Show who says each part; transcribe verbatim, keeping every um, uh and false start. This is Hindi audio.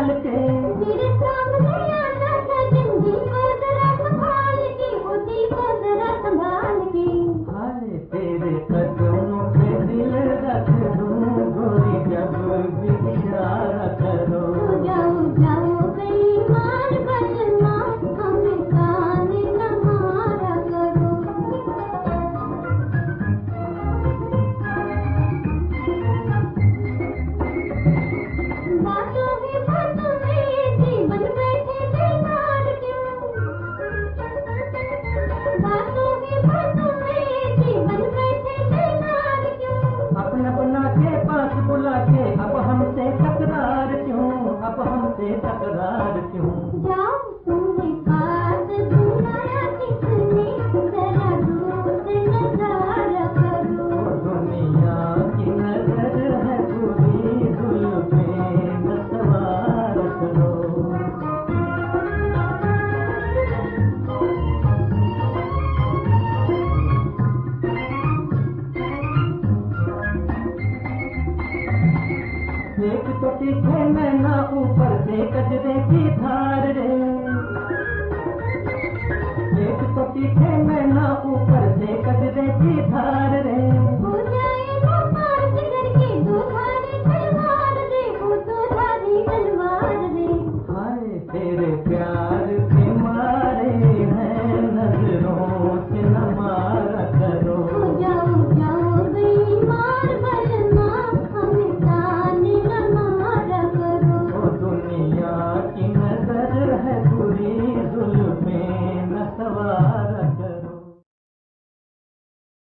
Speaker 1: डाल के।
Speaker 2: मेरे सामने आना सजनी को जरा संभाल के, वो दिल को जरा संभाल के।
Speaker 1: हाय तेरे कदमों पे दिल रख दूं गोरी जब भी इशारा करो।
Speaker 2: जाओ जाओ बेईमान बनना, हमें कान न मारा करो। बातों ही बातों में जीवन बैठे बेकार क्यों, बातों ही बातों में जीवन बैठे बेकार क्यों।
Speaker 1: अपना बना के पास बुला के अब हमसे तकरार क्यों, अब हमसे तकरार क्यों।
Speaker 2: जाओ तुम्हें बात सुनाया किसने, जरा दूर से नजारा करो।
Speaker 1: ओ दुनिया की नजर है बुरी, जुल्फे न सवार करो। एक तो तीखे नैना ऊपर से कजरे की धार रे, एक तो तीखे नैना ऊपर से कजरे की धार